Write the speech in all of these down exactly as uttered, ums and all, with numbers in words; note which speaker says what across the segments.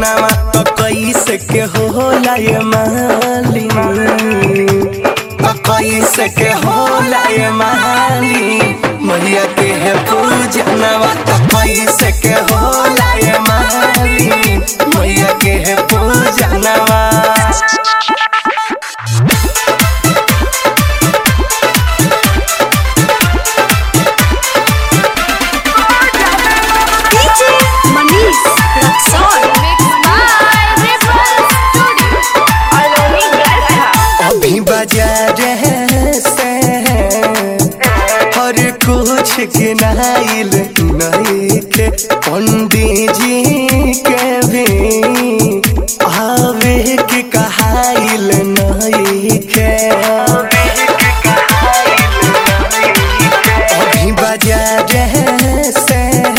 Speaker 1: पूजनवा तो कैसे के होला ये माली तो कैसे के होला ये माली मैया के है पूजनवा तो कैसे के होला ये माली मैया के है पूजनवा। अभी बाजार से हर कुछ गिनाइल नहीं के पंडित जी के भी आवे के कहाइल नहीं के अभी बाजार से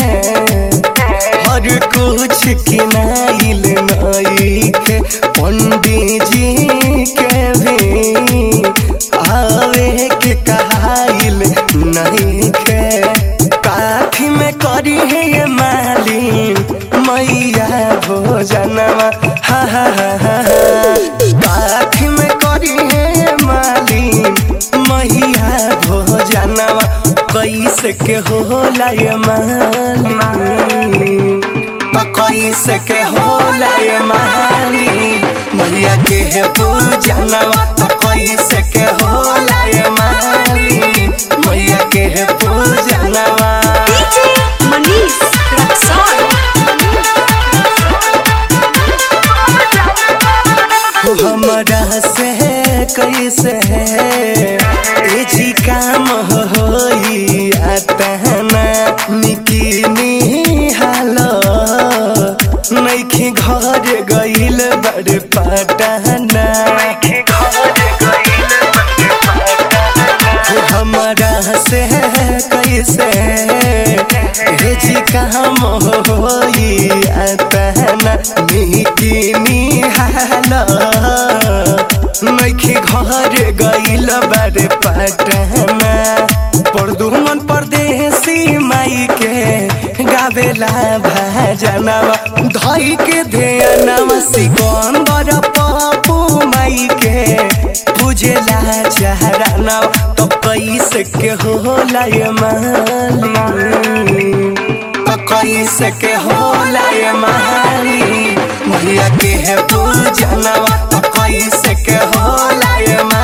Speaker 1: हर कुछ गिनाइल नहीं के पंडित जी के भी आवे के कहाइल नहीं के काठी में करी है ये मालिन मैया भोजनवा हा हा हा काठी में करी है ये मालिन मैया भोजनवा कैसे के होला ये मालिन कैसे के होला ये माली मैया के है पूजनवा तो कैसे के होला ये माली मैया के है पूजनवा। हमरा से कैसे ए जी काम होई आतना निकी हालो नइखे घर गइल बड़े पटना हमरा से कैसे हे जी काम होई आतना निकी निहाल नइखे घर गइल बड़े पटना परदुमन परदेसी माई के गावेला भजनवा धई के ध्यानवा सिकंदर पप्पू माई के पूजेला चरणवा तो कैसे के होला ये माली तो कैसे के होला ये माली मैया के है पूजनवा तो कैसे के होला ये